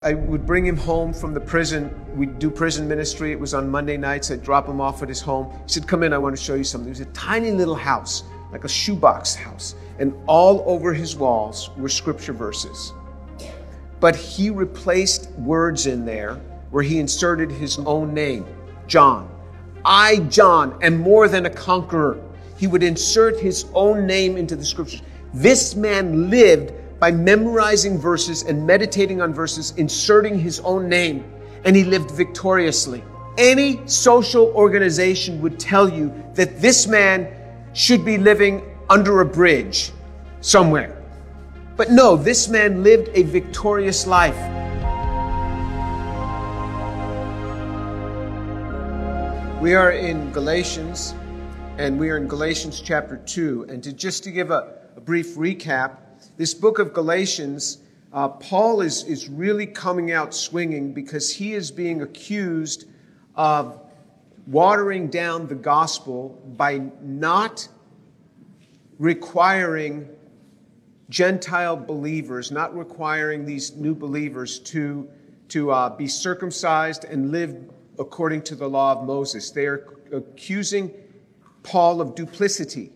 I would bring him home from the prison. We'd do prison ministry. It was on Monday nights. I'd drop him off at his home. He said, "Come in, I want to show you something." It was a tiny little house, like a shoebox house. And all over his walls were scripture verses. But he replaced words in there where he inserted his own name, John. "I, John, am more than a conqueror." He would insert his own name into the scriptures. This man lived by memorizing verses and meditating on verses, inserting his own name, and he lived victoriously. Any social organization would tell you that this man should be living under a bridge somewhere. But no, this man lived a victorious life. We are in Galatians, and we are in Galatians chapter 2. And just to give a brief recap, this book of Galatians, Paul is really coming out swinging because he is being accused of watering down the gospel by not requiring Gentile believers, not requiring these new believers to be circumcised and live according to the law of Moses. They are accusing Paul of duplicity.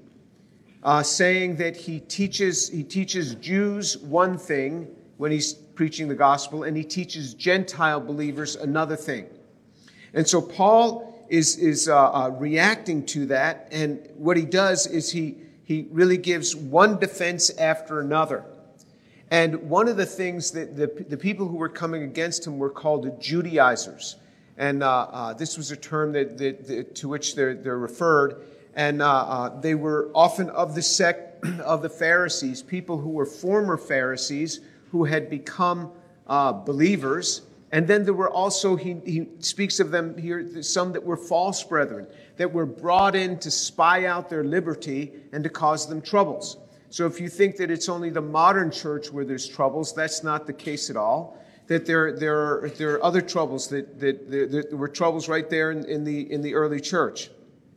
Saying that he teaches Jews one thing when he's preaching the gospel, and he teaches Gentile believers another thing. And so Paul is reacting to that, and what he does is he really gives one defense after another. And one of the things that the people who were coming against him were called the Judaizers, and this was a term to which they're referred. And they were often of the sect of the Pharisees, people who were former Pharisees who had become believers. And then there were also, he speaks of them here, some that were false brethren, that were brought in to spy out their liberty and to cause them troubles. So if you think that it's only the modern church where there's troubles, that's not the case at all. That there are other troubles, that there were troubles right there in the early church.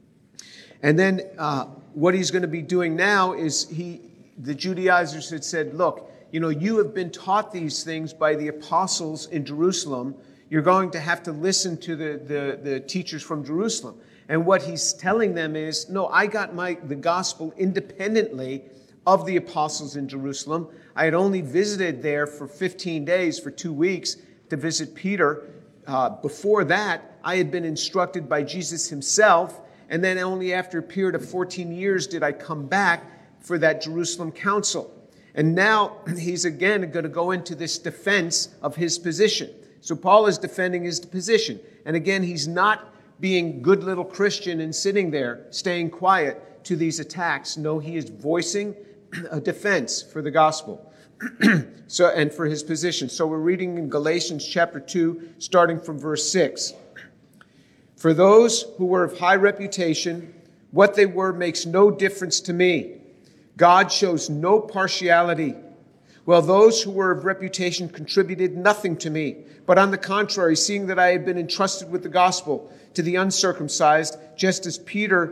And then what he's going to be doing now is the Judaizers had said, "Look, you have been taught these things by the apostles in Jerusalem. You're going to have to listen to the teachers from Jerusalem." And what he's telling them is, "No, I got the gospel independently of the apostles in Jerusalem. I had only visited there for 15 days, for 2 weeks, to visit Peter. Before that, I had been instructed by Jesus himself. And then only after a period of 14 years did I come back for that Jerusalem council." And now he's again going to go into this defense of his position. So Paul is defending his position. And again, he's not being good little Christian and sitting there, staying quiet to these attacks. No, he is voicing a defense for the gospel. And for his position. So we're reading in Galatians chapter 2, starting from verse 6. "For those who were of high reputation, what they were makes no difference to me. God shows no partiality. While those who were of reputation contributed nothing to me. But on the contrary, seeing that I had been entrusted with the gospel to the uncircumcised, just as Peter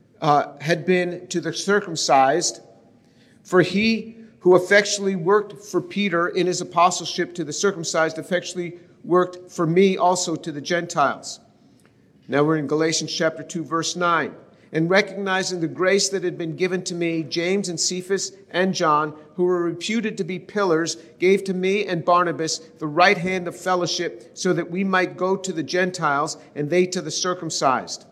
had been to the circumcised, for he who effectually worked for Peter in his apostleship to the circumcised effectually worked for me also to the Gentiles." Now we're in Galatians chapter 2, verse 9. "And recognizing the grace that had been given to me, James and Cephas and John, who were reputed to be pillars, gave to me and Barnabas the right hand of fellowship, so that we might go to the Gentiles and they to the circumcised.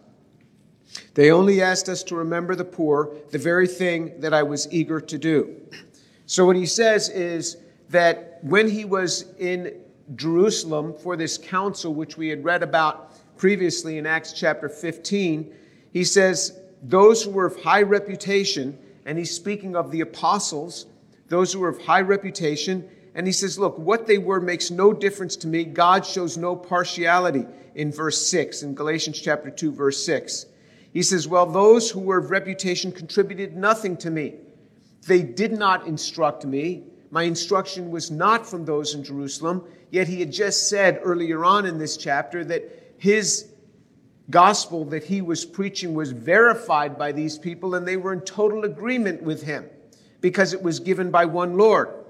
They only asked us to remember the poor, the very thing that I was eager to do." So what he says is that when he was in Jerusalem for this council, which we had read about previously in Acts chapter 15, he says those who were of high reputation, and he's speaking of the apostles, those who were of high reputation, and he says, "Look, what they were makes no difference to me. God shows no partiality," in verse 6, in Galatians chapter 2, verse 6. He says, "Well, those who were of reputation contributed nothing to me. They did not instruct me. My instruction was not from those in Jerusalem." Yet he had just said earlier on in this chapter that his gospel that he was preaching was verified by these people, and they were in total agreement with him because it was given by one Lord.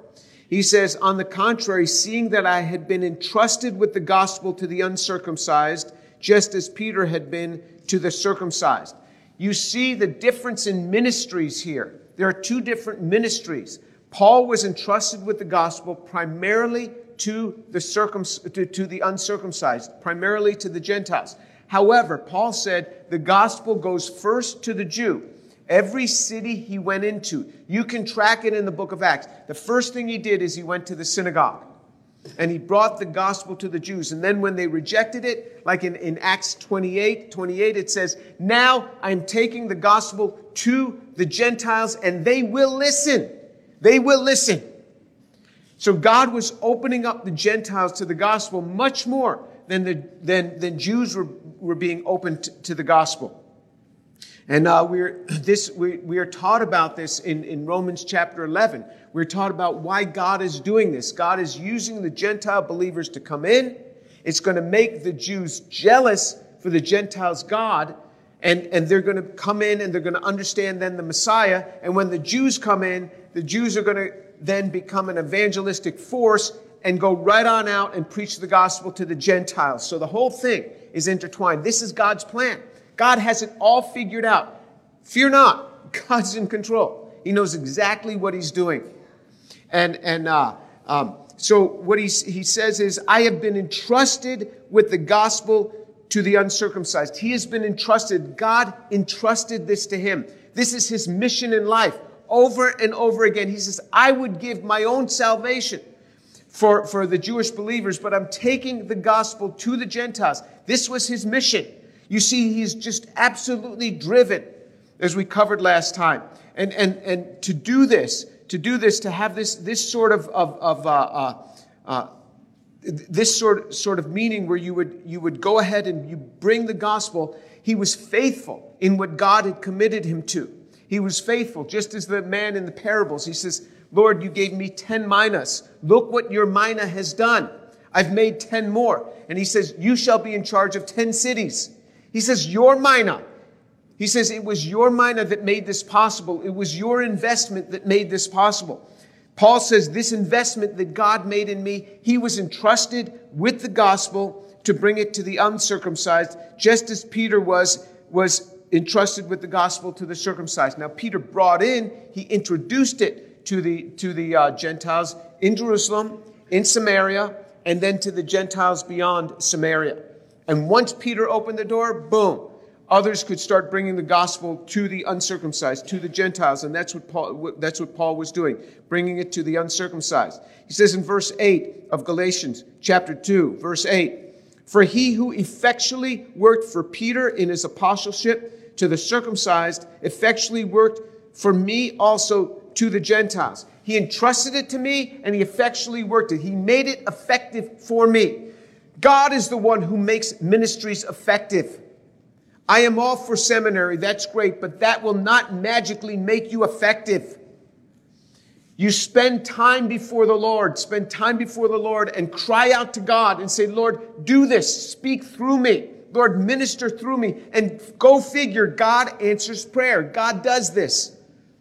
He says, on the contrary, seeing that I had been entrusted with the gospel to the uncircumcised, just as Peter had been to the circumcised. You see the difference in ministries here. There are two different ministries. Paul was entrusted with the gospel primarily to the uncircumcised, primarily to the Gentiles. However, Paul said the gospel goes first to the Jew. Every city he went into, you can track it in the book of Acts. The first thing he did is he went to the synagogue and he brought the gospel to the Jews. And then when they rejected it, like in Acts 28, it says, now I'm taking the gospel to the Gentiles and they will listen. They will listen. So God was opening up the Gentiles to the gospel much more than Jews were being opened to the gospel. And we are taught about this in Romans chapter 11. We're taught about why God is doing this. God is using the Gentile believers to come in. It's going to make the Jews jealous for the Gentiles' God. And they're going to come in and they're going to understand then the Messiah. And when the Jews come in, the Jews are going to then become an evangelistic force and go right on out and preach the gospel to the Gentiles. So the whole thing is intertwined. This is God's plan. God has it all figured out. Fear not. God's in control. He knows exactly what he's doing. So what he says is, I have been entrusted with the gospel to the uncircumcised. He has been entrusted. God entrusted this to him. This is his mission in life. Over and over again, he says, I would give my own salvation for the Jewish believers, but I'm taking the gospel to the Gentiles. This was his mission. You see, he's just absolutely driven, as we covered last time. And to do this, to have this sort of meaning where you would go ahead and you bring the gospel. He was faithful in what God had committed him to. He was faithful, just as the man in the parables. He says, Lord, you gave me 10 minas. Look what your mina has done. I've made 10 more. And he says, you shall be in charge of 10 cities. He says, your mina. He says, it was your mina that made this possible. It was your investment that made this possible. Paul says, this investment that God made in me, he was entrusted with the gospel to bring it to the uncircumcised, just as Peter was entrusted with the gospel to the circumcised. Now, Peter brought in, he introduced it to the Gentiles in Jerusalem, in Samaria, and then to the Gentiles beyond Samaria. And once Peter opened the door, boom, others could start bringing the gospel to the uncircumcised, to the Gentiles. And that's what Paul was doing, bringing it to the uncircumcised. He says in verse 8 of Galatians chapter 2, verse 8, for he who effectually worked for Peter in his apostleship to the circumcised, effectually worked for me also to the Gentiles. He entrusted it to me and he effectually worked it. He made it effective for me. God is the one who makes ministries effective. I am all for seminary, that's great, but that will not magically make you effective. You spend time before the Lord and cry out to God and say, Lord, do this, speak through me. Lord, minister through me. And go figure, God answers prayer. God does this.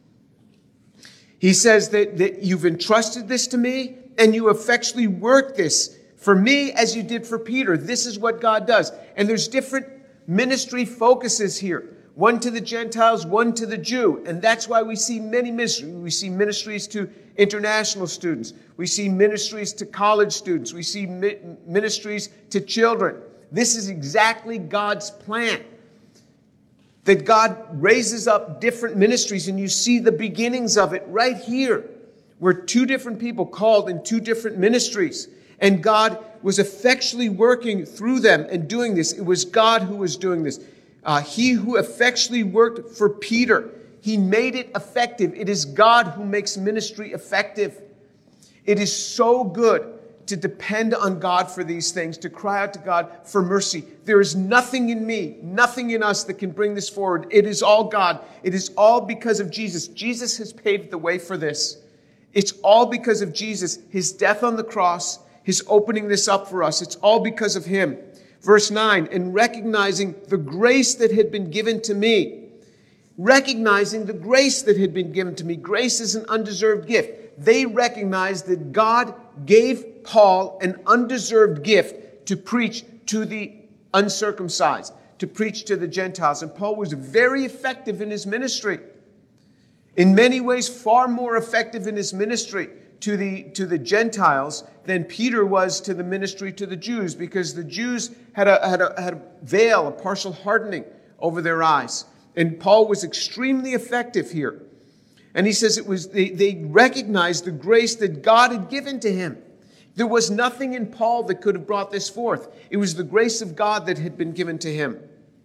He says that you've entrusted this to me and you effectually work this for me as you did for Peter. This is what God does. And there's different ministry focuses here. One to the Gentiles, one to the Jew. And that's why we see many ministries. We see ministries to international students. We see ministries to college students. We see ministries to children. This is exactly God's plan. That God raises up different ministries, and you see the beginnings of it right here, where two different people called in two different ministries. And God was effectually working through them and doing this. It was God who was doing this. He who effectually worked for Peter, he made it effective. It is God who makes ministry effective. It is so good to depend on God for these things, to cry out to God for mercy. There is nothing in me, nothing in us that can bring this forward. It is all God. It is all because of Jesus. Jesus has paved the way for this. It's all because of Jesus, his death on the cross, his opening this up for us. It's all because of him. Verse 9, and recognizing the grace that had been given to me. Recognizing the grace that had been given to me. Grace is an undeserved gift. they recognized that God gave Paul an undeserved gift to preach to the uncircumcised, to preach to the Gentiles. And Paul was very effective in his ministry. In many ways, far more effective in his ministry to the Gentiles than Peter was to the ministry to the Jews, because the Jews had a veil, a partial hardening over their eyes. And Paul was extremely effective here. And he says they recognized the grace that God had given to him. There was nothing in Paul that could have brought this forth. It was the grace of God that had been given to him.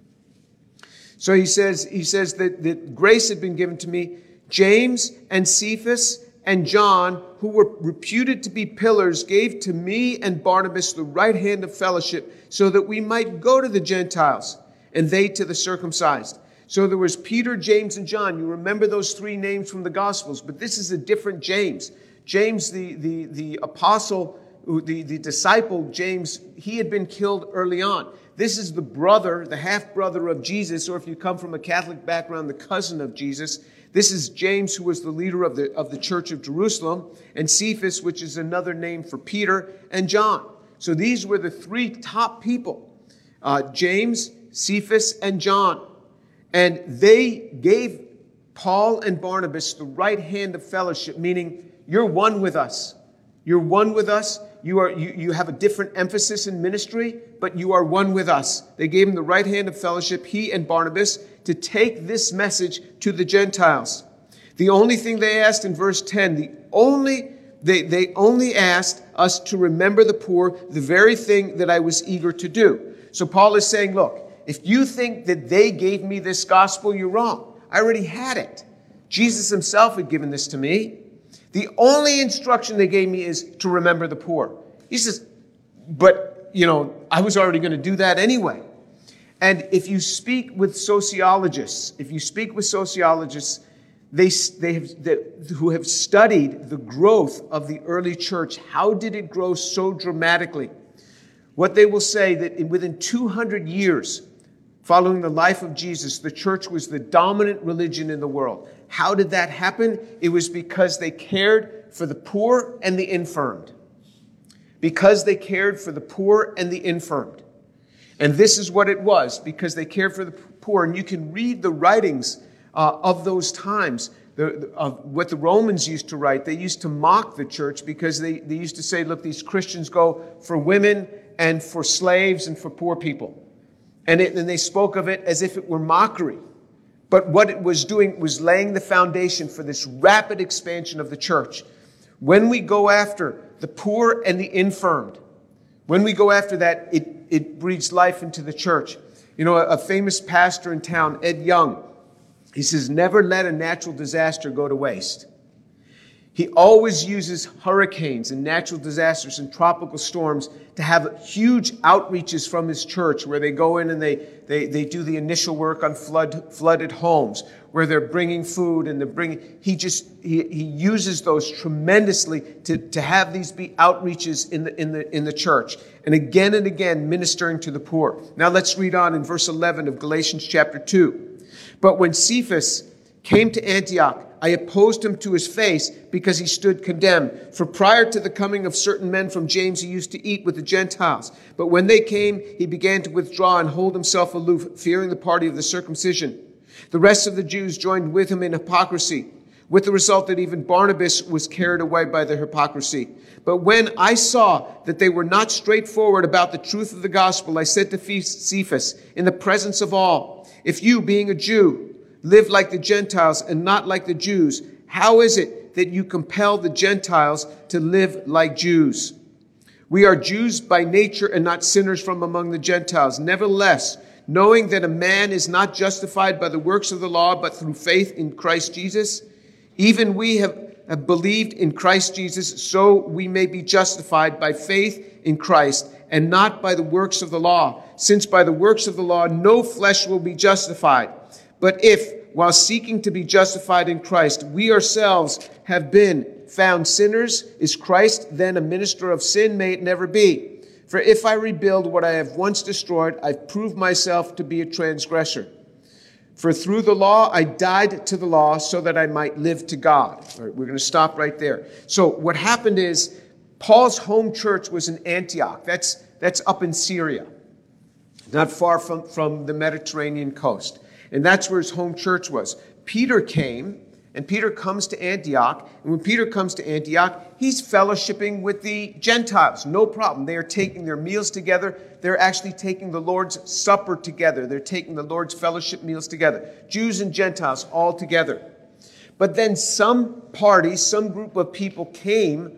So he says that grace had been given to me. James and Cephas and John, who were reputed to be pillars, gave to me and Barnabas the right hand of fellowship, so that we might go to the Gentiles, and they to the circumcised. So there was Peter, James, and John. You remember those three names from the Gospels, but this is a different James. James, the apostle, the disciple James, he had been killed early on. This is the brother, the half-brother of Jesus, or if you come from a Catholic background, the cousin of Jesus. This is James, who was the leader of the church of Jerusalem, and Cephas, which is another name for Peter, and John. So these were the three top people, James, Cephas, and John. And they gave Paul and Barnabas the right hand of fellowship, meaning you're one with us. You're one with us. You have a different emphasis in ministry, but you are one with us. They gave him the right hand of fellowship, he and Barnabas, to take this message to the Gentiles. The only thing they asked in verse 10, they only asked us to remember the poor, the very thing that I was eager to do. So Paul is saying, look, if you think that they gave me this gospel, you're wrong. I already had it. Jesus himself had given this to me. The only instruction they gave me is to remember the poor. He says, but, I was already going to do that anyway. And if you speak with sociologists, who have studied the growth of the early church, how did it grow so dramatically? What they will say that within 200 years, following the life of Jesus, the church was the dominant religion in the world. How did that happen? It was because they cared for the poor and the infirmed. Because they cared for the poor and the infirmed. And this is what it was, because they cared for the poor. And you can read the writings of those times, of what the Romans used to write. They used to mock the church because they used to say, look, these Christians go for women and for slaves and for poor people. And they spoke of it as if it were mockery. But what it was doing was laying the foundation for this rapid expansion of the church. When we go after the poor and the infirmed, when we go after that, it breathes life into the church. A famous pastor in town, Ed Young, he says, never let a natural disaster go to waste. He always uses hurricanes and natural disasters and tropical storms to have huge outreaches from his church, where they go in and they do the initial work on flooded homes, where they're bringing food and he uses those tremendously to have these be outreaches in the church, and again ministering to the poor. Now let's read on in verse 11 of Galatians chapter 2. But when Cephas came to Antioch, I opposed him to his face because he stood condemned. For prior to the coming of certain men from James, he used to eat with the Gentiles. But when they came, he began to withdraw and hold himself aloof, fearing the party of the circumcision. The rest of the Jews joined with him in hypocrisy, with the result that even Barnabas was carried away by their hypocrisy. But when I saw that they were not straightforward about the truth of the gospel, I said to Cephas, in the presence of all, if you, being a Jew, live like the Gentiles and not like the Jews, how is it that you compel the Gentiles to live like Jews? We are Jews by nature and not sinners from among the Gentiles. Nevertheless, knowing that a man is not justified by the works of the law, but through faith in Christ Jesus, even we have believed in Christ Jesus, so we may be justified by faith in Christ and not by the works of the law, since by the works of the law no flesh will be justified. But if, while seeking to be justified in Christ, we ourselves have been found sinners, is Christ then a minister of sin? May it never be. For if I rebuild what I have once destroyed, I've proved myself to be a transgressor. For through the law I died to the law so that I might live to God. All right, we're going to stop right there. So what happened is Paul's home church was in Antioch. That's up in Syria, not far from the Mediterranean coast. And that's where his home church was. Peter came, and Peter comes to Antioch. And when Peter comes to Antioch, he's fellowshipping with the Gentiles. No problem. They are taking their meals together. They're actually taking the Lord's Supper together. They're taking the Lord's fellowship meals together. Jews and Gentiles all together. But then some group of people came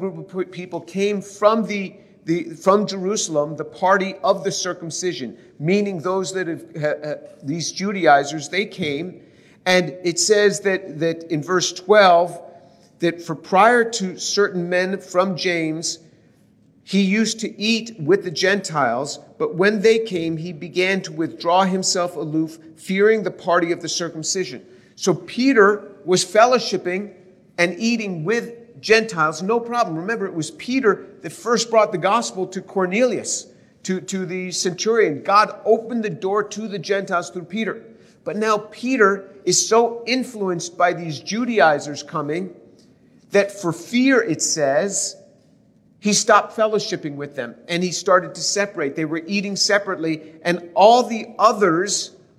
from Jerusalem, the party of the circumcision, meaning those that these Judaizers, they came. And it says that in verse 12, that for prior to certain men from James, he used to eat with the Gentiles, but when they came, he began to withdraw himself aloof, fearing the party of the circumcision. So Peter was fellowshipping and eating with Gentiles, no problem. Remember, it was Peter that first brought the gospel to Cornelius, to the centurion. God opened the door to the Gentiles through Peter. But now Peter is so influenced by these Judaizers coming that for fear, it says, he stopped fellowshipping with them and he started to separate. They were eating separately, and all the other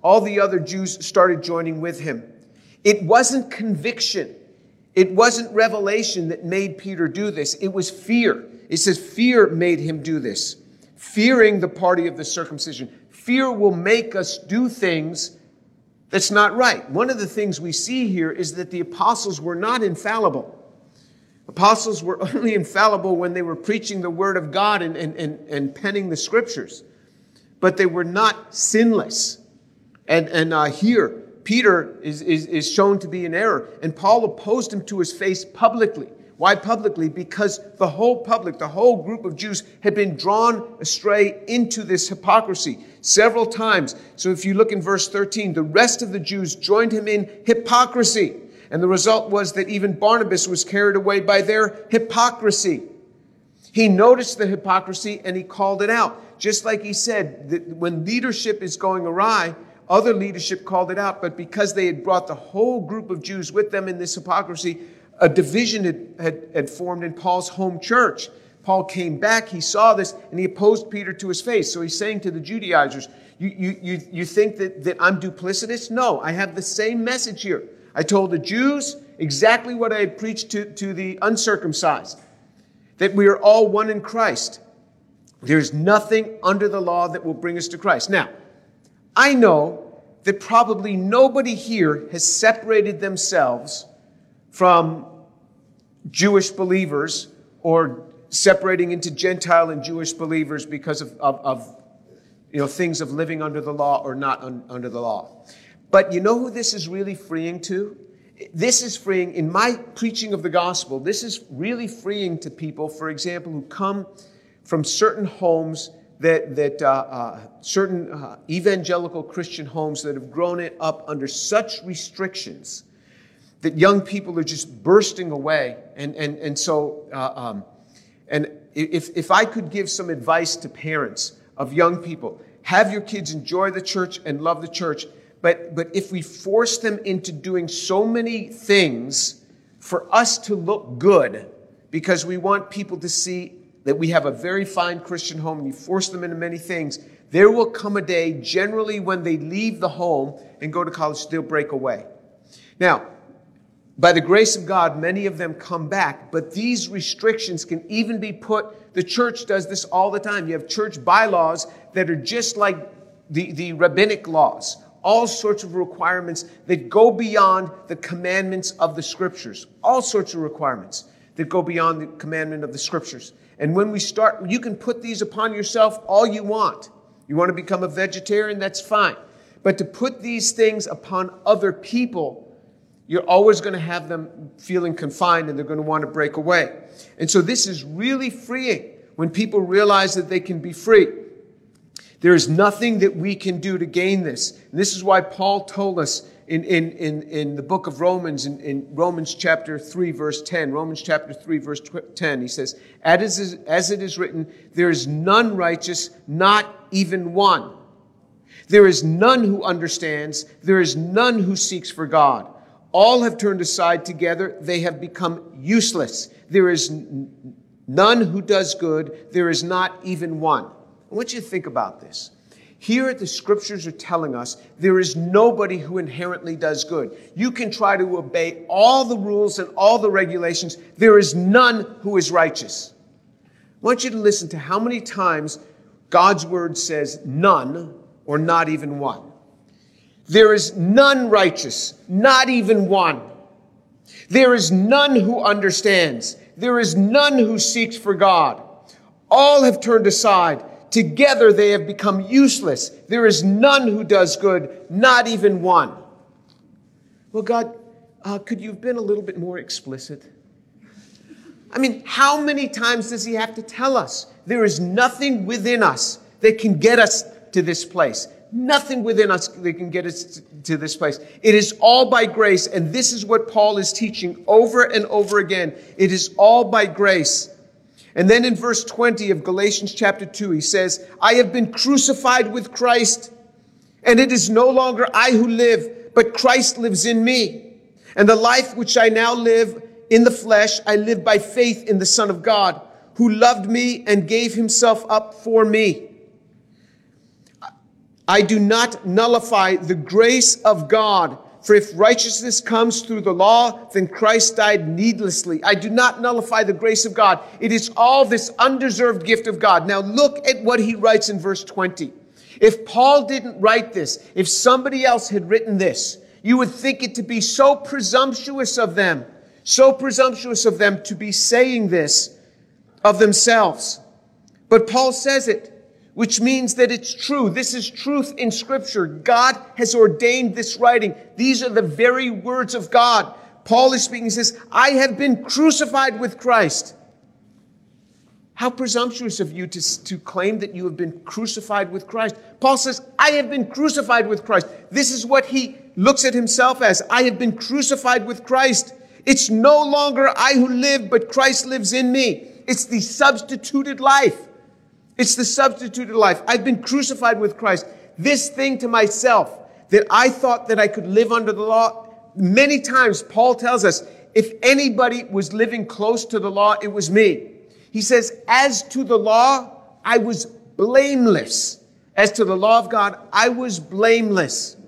Jews started joining with him. It wasn't conviction. It wasn't revelation that made Peter do this. It was fear. It says fear made him do this. Fearing the party of the circumcision. Fear will make us do things that's not right. One of the things we see here is that the apostles were not infallible. Apostles were only infallible when they were preaching the word of God and penning the scriptures. But they were not sinless. And here, Peter is shown to be in error. And Paul opposed him to his face publicly. Why publicly? Because the whole public, the whole group of Jews had been drawn astray into this hypocrisy several times. So if you look in verse 13, the rest of the Jews joined him in hypocrisy. And the result was that even Barnabas was carried away by their hypocrisy. He noticed the hypocrisy and he called it out. Just like he said that when leadership is going awry, other leadership called it out. But because they had brought the whole group of Jews with them in this hypocrisy, a division had formed in Paul's home church. Paul came back, he saw this, and he opposed Peter to his face. So he's saying to the Judaizers, you think that I'm duplicitous? No, I have the same message here. I told the Jews exactly what I had preached to the uncircumcised, that we are all one in Christ. There's nothing under the law that will bring us to Christ. Now, I know that probably nobody here has separated themselves from Jewish believers or separating into Gentile and Jewish believers because of things of living under the law or not under the law. But you know who this is really freeing to? This is freeing, in my preaching of the gospel, this is really freeing to people, for example, who come from certain homes certain evangelical Christian homes that have grown it up under such restrictions that young people are just bursting away. And so if I could give some advice to parents of young people, have your kids enjoy the church and love the church. But if we force them into doing so many things for us to look good, because we want people to see that we have a very fine Christian home, and you force them into many things, there will come a day, generally when they leave the home and go to college, they'll break away. Now, by the grace of God, many of them come back, but these restrictions can even be put, the church does this all the time. You have church bylaws that are just like the rabbinic laws. All sorts of requirements that go beyond the commandments of the scriptures. All sorts of requirements that go beyond the commandment of the scriptures. And when we start, you can put these upon yourself all you want. You want to become a vegetarian, that's fine. But to put these things upon other people, you're always going to have them feeling confined and they're going to want to break away. And so this is really freeing when people realize that they can be free. There is nothing that we can do to gain this. And this is why Paul told us in the book of Romans, in Romans chapter 3, verse 10, Romans chapter 3, verse 10, he says, as it is written, there is none righteous, not even one. There is none who understands. There is none who seeks for God. All have turned aside together. They have become useless. There is none who does good. There is not even one. I want you to think about this. Here the scriptures are telling us there is nobody who inherently does good. You can try to obey all the rules and all the regulations. There is none who is righteous. I want you to listen to how many times God's word says none or not even one. There is none righteous, not even one. There is none who understands. There is none who seeks for God. All have turned aside. Together they have become useless. There is none who does good, not even one. Well, God, could you have been a little bit more explicit? I mean, how many times does he have to tell us? There is nothing within us that can get us to this place. Nothing within us that can get us to this place. It is all by grace, and this is what Paul is teaching over and over again. It is all by grace. And then in verse 20 of Galatians chapter 2, he says, I have been crucified with Christ, and it is no longer I who live, but Christ lives in me. And the life which I now live in the flesh, I live by faith in the Son of God, who loved me and gave himself up for me. I do not nullify the grace of God, for if righteousness comes through the law, then Christ died needlessly. I do not nullify the grace of God. It is all this undeserved gift of God. Now look at what he writes in verse 20. If Paul didn't write this, if somebody else had written this, you would think it to be so presumptuous of them to be saying this of themselves. But Paul says it, which means that it's true. This is truth in Scripture. God has ordained this writing. These are the very words of God. Paul is speaking. He says, I have been crucified with Christ. How presumptuous of you to claim that you have been crucified with Christ. Paul says, I have been crucified with Christ. This is what he looks at himself as. I have been crucified with Christ. It's no longer I who live, but Christ lives in me. It's the substituted life. It's the substituted life. I've been crucified with Christ. This thing to myself that I thought that I could live under the law. Many times Paul tells us if anybody was living close to the law, it was me. He says, as to the law, I was blameless. As to the law of God, I was blameless.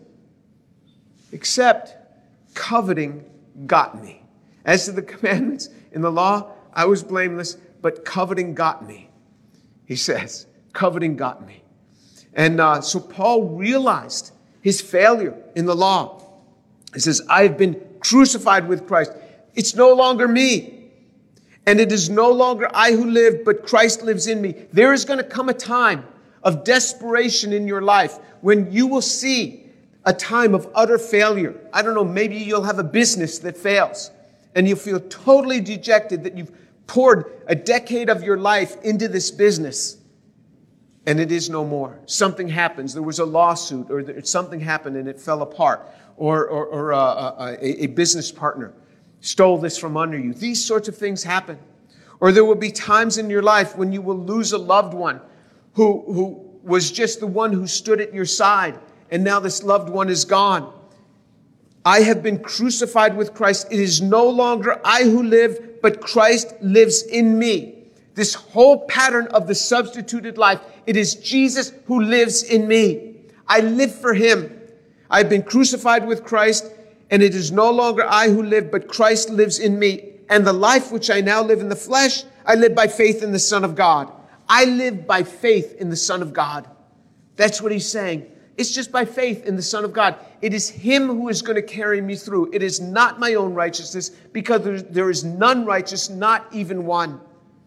Except coveting got me. As to the commandments in the law, I was blameless, but coveting got me. He says, coveting got me. And so Paul realized his failure in the law. He says, I have been crucified with Christ. It's no longer me. And it is no longer I who live, but Christ lives in me. There is going to come a time of desperation in your life when you will see a time of utter failure. I don't know, maybe you'll have a business that fails and you'll feel totally dejected that you've poured a decade of your life into this business and it is no more. Something happens. There was a lawsuit or something happened and it fell apart, or a business partner stole this from under you. These sorts of things happen. Or there will be times in your life when you will lose a loved one who was just the one who stood at your side, and now this loved one is gone. I have been crucified with Christ. It is no longer I who live, but Christ lives in me. This whole pattern of the substituted life, it is Jesus who lives in me. I live for him. I've been crucified with Christ, and it is no longer I who live, but Christ lives in me. And the life which I now live in the flesh, I live by faith in the Son of God. I live by faith in the Son of God. That's what he's saying. It's just by faith in the Son of God. It is him who is going to carry me through. It is not my own righteousness, because there is none righteous, not even one.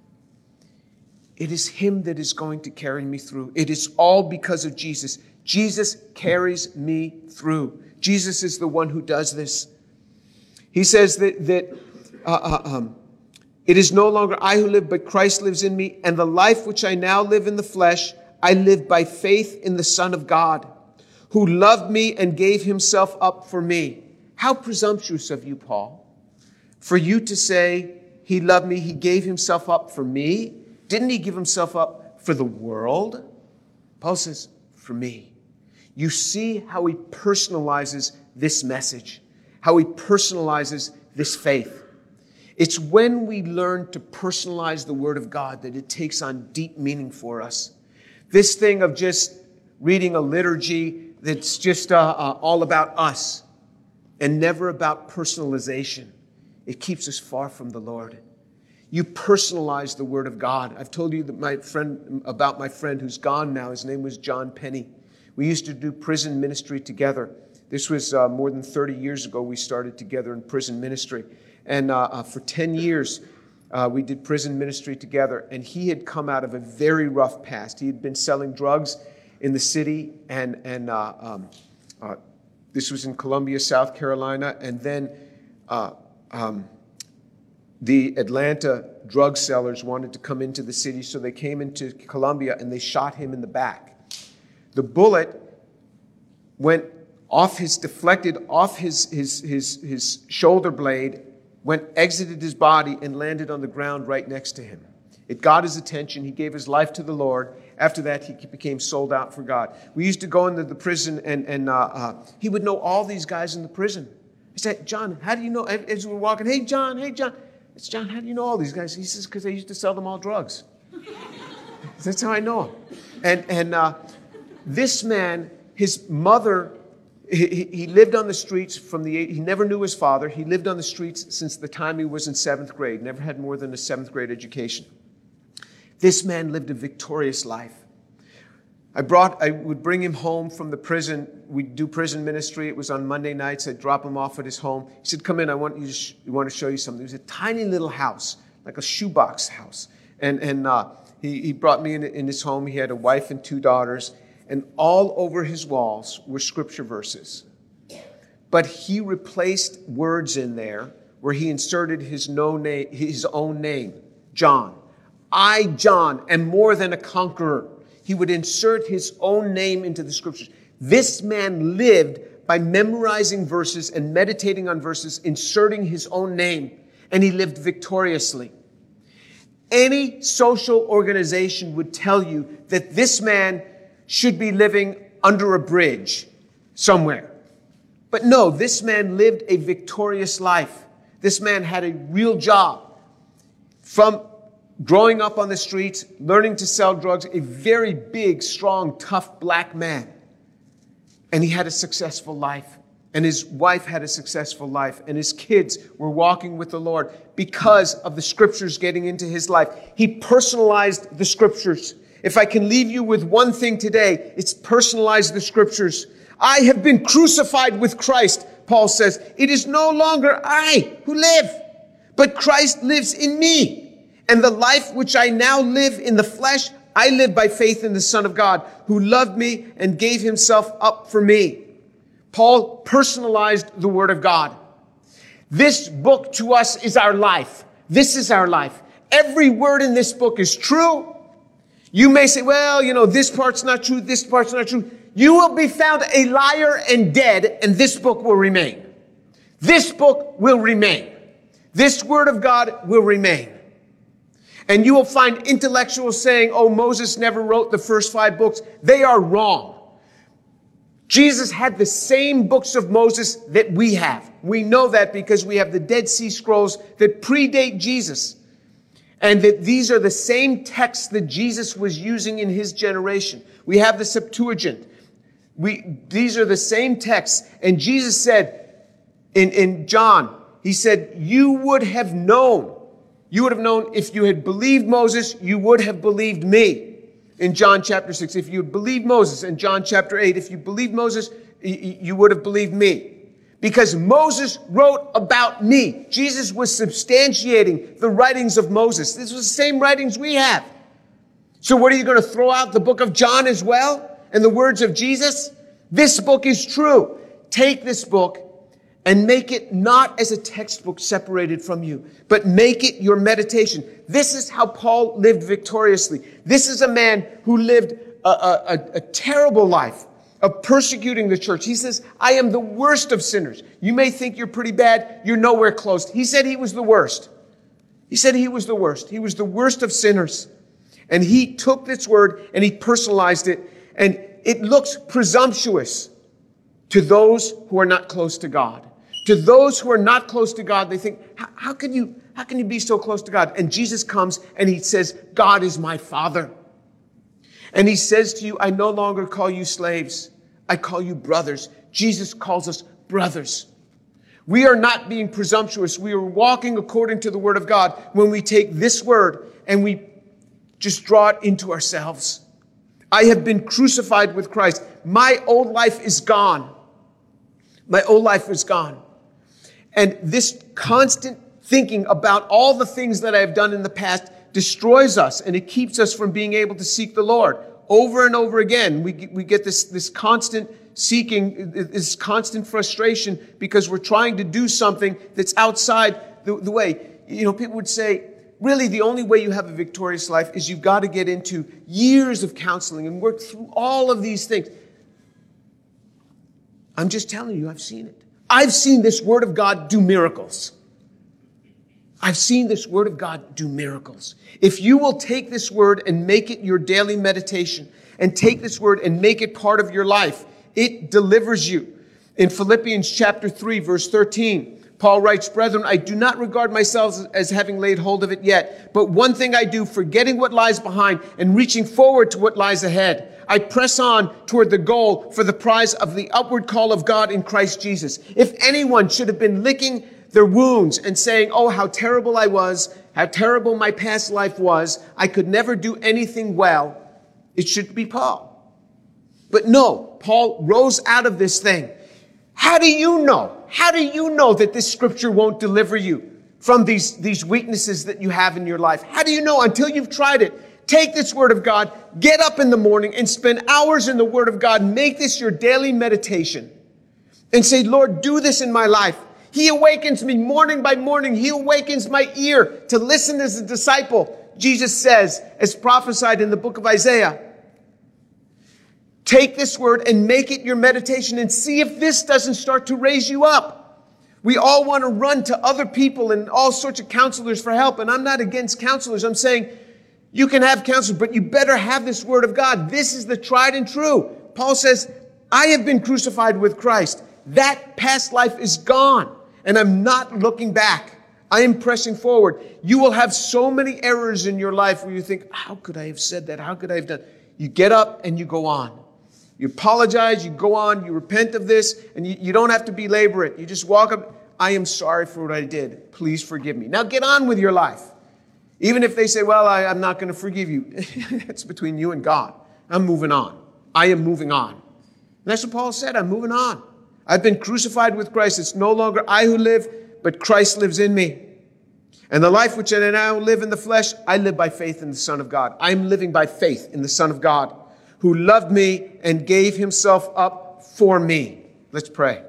It is him that is going to carry me through. It is all because of Jesus. Jesus carries me through. Jesus is the one who does this. He says that it is no longer I who live, but Christ lives in me. And the life which I now live in the flesh, I live by faith in the Son of God, who loved me and gave himself up for me. How presumptuous of you, Paul, for you to say he loved me, he gave himself up for me. Didn't he give himself up for the world? Paul says, for me. You see how he personalizes this message, how he personalizes this faith. It's when we learn to personalize the Word of God that it takes on deep meaning for us. This thing of just reading a liturgy that's just all about us and never about personalization, it keeps us far from the Lord. You personalize the Word of God. I've told you that about my friend who's gone now. His name was John Penny. We used to do prison ministry together. This was more than 30 years ago we started together in prison ministry. And for 10 years, we did prison ministry together. And he had come out of a very rough past. He had been selling drugs in the city. And this was in Columbia, South Carolina. And then the Atlanta drug sellers wanted to come into the city. So they came into Columbia and they shot him in the back. The bullet went off deflected off his shoulder blade, exited his body and landed on the ground right next to him. It got his attention. He gave his life to the Lord. After that, he became sold out for God. We used to go into the prison and he would know all these guys in the prison. I said, John, how do you know? As we were walking, hey, John. It's John, how do you know all these guys? He says, because I used to sell them all drugs. That's how I know him. And this man, his mother, he lived on the streets he never knew his father. He lived on the streets since the time he was in 7th grade, never had more than a 7th grade education. This man lived a victorious life. I would bring him home from the prison. We'd do prison ministry. It was on Monday nights. I'd drop him off at his home. He said, come in, I want to show you something. It was a tiny little house, like a shoebox house. And he brought me in his home. He had a wife and 2 daughters. And all over his walls were scripture verses. But he replaced words in there where he inserted his own name, John. I, John, am more than a conqueror. He would insert his own name into the scriptures. This man lived by memorizing verses and meditating on verses, inserting his own name, and he lived victoriously. Any social organization would tell you that this man should be living under a bridge somewhere. But no, this man lived a victorious life. This man had a real job. From growing up on the streets, learning to sell drugs, a very big, strong, tough black man. And he had a successful life. And his wife had a successful life. And his kids were walking with the Lord because of the scriptures getting into his life. He personalized the scriptures. If I can leave you with one thing today, it's personalize the scriptures. I have been crucified with Christ, Paul says. It is no longer I who live, but Christ lives in me. And the life which I now live in the flesh, I live by faith in the Son of God, who loved me and gave himself up for me. Paul personalized the Word of God. This book to us is our life. This is our life. Every word in this book is true. You may say, well, this part's not true, this part's not true. You will be found a liar and dead, and this book will remain. This book will remain. This Word of God will remain. And you will find intellectuals saying, oh, Moses never wrote the first 5 books. They are wrong. Jesus had the same books of Moses that we have. We know that because we have the Dead Sea Scrolls that predate Jesus. And that these are the same texts that Jesus was using in his generation. We have the Septuagint. These are the same texts. And Jesus said in John, he said, you would have known if you had believed Moses, you would have believed me. In John chapter 6, if you had believed Moses. In John chapter 8, if you believed Moses, you would have believed me. Because Moses wrote about me. Jesus was substantiating the writings of Moses. This was the same writings we have. So what, are you going to throw out the book of John as well? And the words of Jesus? This book is true. Take this book and make it not as a textbook separated from you, but make it your meditation. This is how Paul lived victoriously. This is a man who lived a terrible life of persecuting the church. He says, I am the worst of sinners. You may think you're pretty bad. You're nowhere close. He said he was the worst. He said he was the worst. He was the worst of sinners. And he took this word and he personalized it. And it looks presumptuous to those who are not close to God. To those who are not close to God, they think, how can you be so close to God? And Jesus comes and he says, God is my Father. And he says to you, I no longer call you slaves. I call you brothers. Jesus calls us brothers. We are not being presumptuous. We are walking according to the word of God when we take this word and we just draw it into ourselves. I have been crucified with Christ. My old life is gone. My old life is gone. And this constant thinking about all the things that I have done in the past destroys us, and it keeps us from being able to seek the Lord. Over and over again, we get this constant seeking, this constant frustration because we're trying to do something that's outside the way. You know, people would say, really, the only way you have a victorious life is you've got to get into years of counseling and work through all of these things. I'm just telling you, I've seen it. I've seen this word of God do miracles. I've seen this word of God do miracles. If you will take this word and make it your daily meditation, and take this word and make it part of your life, it delivers you. In Philippians chapter 3, verse 13, Paul writes, brethren, I do not regard myself as having laid hold of it yet, but one thing I do, forgetting what lies behind and reaching forward to what lies ahead. I press on toward the goal for the prize of the upward call of God in Christ Jesus. If anyone should have been licking their wounds and saying, oh, how terrible I was, how terrible my past life was, I could never do anything well, it should be Paul. But no, Paul rose out of this thing. How do you know? How do you know that this scripture won't deliver you from these weaknesses that you have in your life? How do you know until you've tried it? Take this word of God, get up in the morning and spend hours in the word of God. Make this your daily meditation and say, Lord, do this in my life. He awakens me morning by morning. He awakens my ear to listen as a disciple. Jesus says, as prophesied in the book of Isaiah, take this word and make it your meditation and see if this doesn't start to raise you up. We all want to run to other people and all sorts of counselors for help. And I'm not against counselors. I'm saying you can have counselors, but you better have this word of God. This is the tried and true. Paul says, I have been crucified with Christ. That past life is gone. And I'm not looking back. I am pressing forward. You will have so many errors in your life where you think, how could I have said that? How could I have done? You get up and you go on. You apologize, you go on, you repent of this, and you don't have to belabor it. You just walk up, I am sorry for what I did. Please forgive me. Now get on with your life. Even if they say, well, I'm not going to forgive you. It's between you and God. I'm moving on. I am moving on. And that's what Paul said. I'm moving on. I've been crucified with Christ. It's no longer I who live, but Christ lives in me. And the life which I now live in the flesh, I live by faith in the Son of God. I'm living by faith in the Son of God, who loved me and gave himself up for me. Let's pray.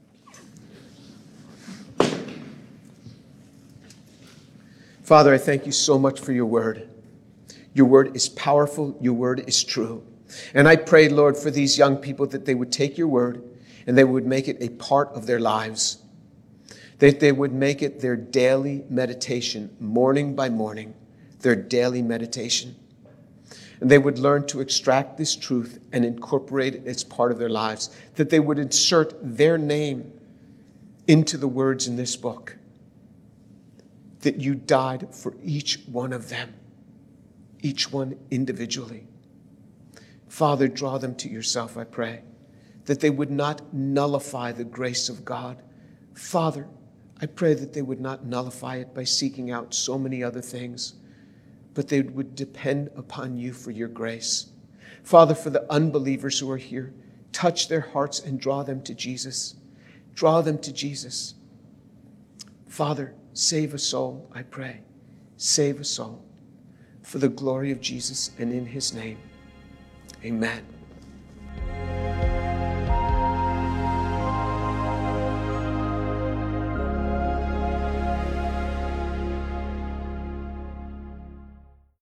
Father, I thank you so much for your word. Your word is powerful. Your word is true. And I pray, Lord, for these young people that they would take your word and they would make it a part of their lives. That they would make it their daily meditation, morning by morning, their daily meditation. And they would learn to extract this truth and incorporate it as part of their lives. That they would insert their name into the words in this book. That you died for each one of them, each one individually. Father, draw them to yourself, I pray. That they would not nullify the grace of God. Father, I pray that they would not nullify it by seeking out so many other things, but they would depend upon you for your grace. Father, for the unbelievers who are here, touch their hearts and draw them to Jesus. Draw them to Jesus. Father, save a soul, I pray. Save a soul for the glory of Jesus and in his name. Amen.